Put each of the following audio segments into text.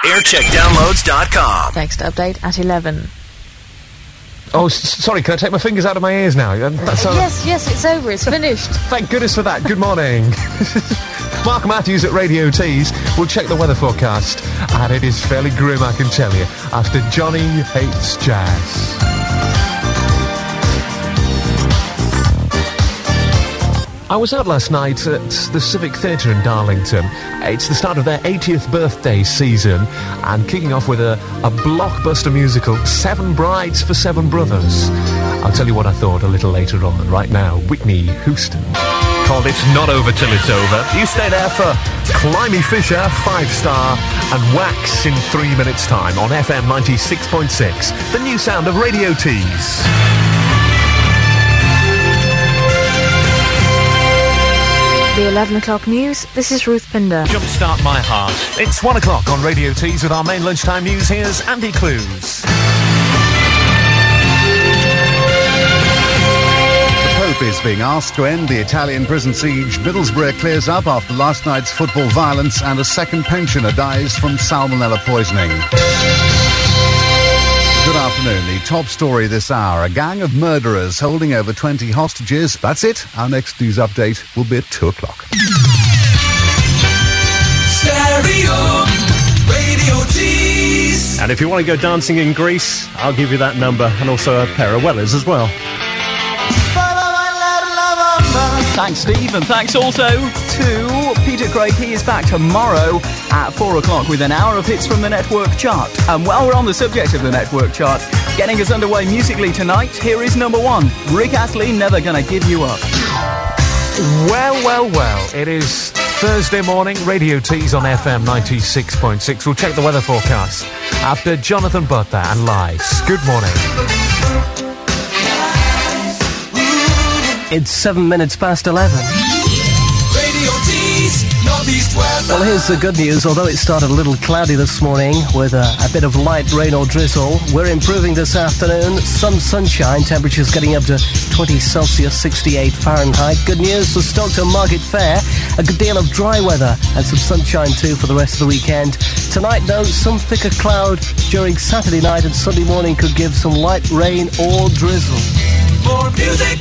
Aircheckdownloads.com. Next update at 11. Oh, sorry, can I take my fingers out of my ears now? Yes, it's over, it's finished. Thank goodness for that. Good morning. Mark Matthews at Radio Tees will check the weather forecast, and it is fairly grim, I can tell you, after Johnny Hates Jazz. I was out last night at the Civic Theatre in Darlington. It's the start of their 80th birthday season, and kicking off with a blockbuster musical, Seven Brides for Seven Brothers. I'll tell you what I thought a little later on. Right now, Whitney Houston, called It's Not Over Till It's Over. You stay there for Climby Fisher, 5-star, and Wax in 3 minutes' time on FM 96.6, the new sound of Radio Tees. The 11 o'clock news, this is Ruth Pinder. Jumpstart my heart. It's 1 o'clock on Radio Tees with our main lunchtime news. Here's Andy Clues. The Pope is being asked to end the Italian prison siege. Middlesbrough clears up after last night's football violence, and a second pensioner dies from salmonella poisoning. Good afternoon. The top story this hour. A gang of murderers holding over 20 hostages. That's it. Our next news update will be at 2 o'clock. Stereo Radio Tees. And if you want to go dancing in Greece, I'll give you that number, and also a pair of Wellers as well. Thanks, Steve, and thanks also to Peter Craig. He is back tomorrow at 4 o'clock with an hour of hits from the Network Chart. And while we're on the subject of the Network Chart, getting us underway musically tonight, here is number 1, Rick Astley, Never Gonna Give You Up. Well, it is Thursday morning, Radio Tees on FM 96.6. We'll check the weather forecast after Jonathan Butler and Lies. Good morning. It's 7 minutes past 11. Radio Tees, Northeast weather. Well, here's the good news. Although it started a little cloudy this morning with a bit of light rain or drizzle, we're improving this afternoon. Some sunshine, temperatures getting up to 20 Celsius, 68 Fahrenheit. Good news for Stockton Market Fair. A good deal of dry weather and some sunshine too for the rest of the weekend. Tonight, though, some thicker cloud during Saturday night and Sunday morning could give some light rain or drizzle. More music.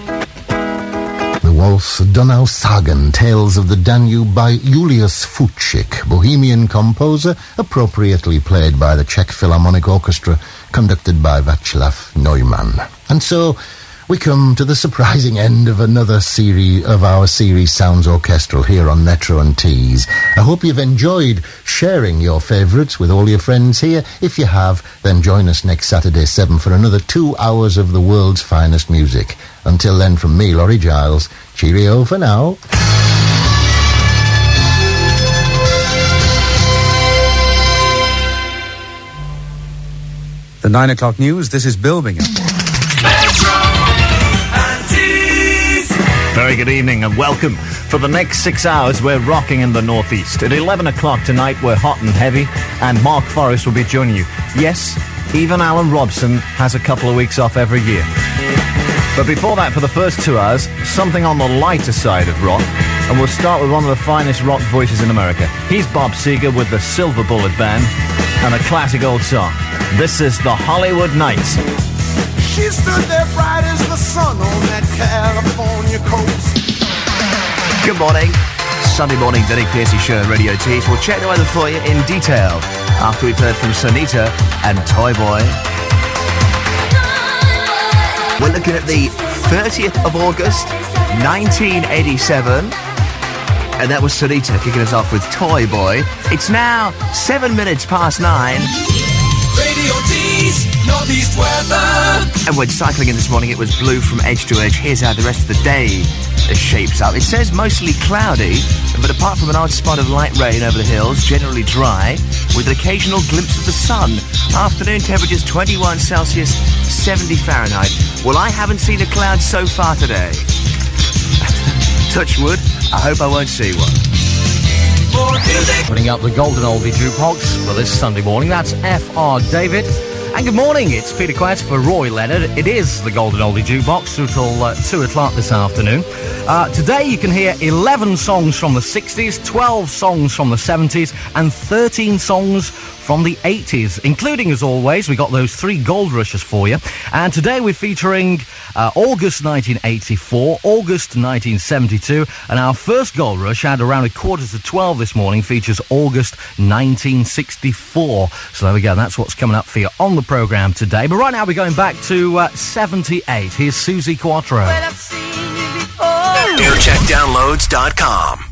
Waltz Donausagen, Tales of the Danube by Julius Fučík, Bohemian composer, appropriately played by the Czech Philharmonic Orchestra, conducted by Václav Neumann. And so we come to the surprising end of another series of our series Sounds Orchestral here on Metro and Tees. I hope you've enjoyed sharing your favourites with all your friends here. If you have, then join us next Saturday 7 for another 2 hours of the world's finest music. Until then, from me, Laurie Giles, cheerio for now. The 9 o'clock news, this is Bill Bingham. Very good evening and welcome. For the next 6 hours, we're rocking in the Northeast. At 11 o'clock tonight, we're hot and heavy, and Mark Forrest will be joining you. Yes, even Alan Robson has a couple of weeks off every year. But before that, for the first 2 hours, something on the lighter side of rock, and we'll start with one of the finest rock voices in America. He's Bob Seger with the Silver Bullet Band, and a classic old song. This is the Hollywood Nights. She stood there bright as the sun on that California coast. Good morning. Sunday morning, Derek Piercy Show, Radio Tees. We'll check the weather for you in detail after we've heard from Sonita and Toy Boy. We're looking at the 30th of August, 1987. And that was Sonita kicking us off with Toy Boy. It's now 7 minutes past 9. Radio Tees, Northeast weather. And when cycling in this morning, it was blue from edge to edge. Here's how the rest of the day shapes up. It says mostly cloudy, but apart from an odd spot of light rain over the hills, generally dry, with an occasional glimpse of the sun. Afternoon temperatures 21 Celsius, 70 Fahrenheit. Well, I haven't seen a cloud so far today. Touch wood, I hope I won't see one. Putting up the golden oldie jukebox for this Sunday morning. That's F.R. David And good morning, it's Peter Quest for Roy Leonard. It is the Golden Oldie Jukebox through till 2 o'clock this afternoon. Today you can hear 11 songs from the 60s, 12 songs from the 70s, and 13 songs from the 80s, including, as always, we got those 3 gold rushes for you. And today we're featuring August 1984, August 1972, and our first gold rush at around 11:45 this morning features August 1964. So there we go, that's what's coming up for you on the programme today. But right now we're going back to 78. Here's Susie Quattro. Aircheckdownloads.com.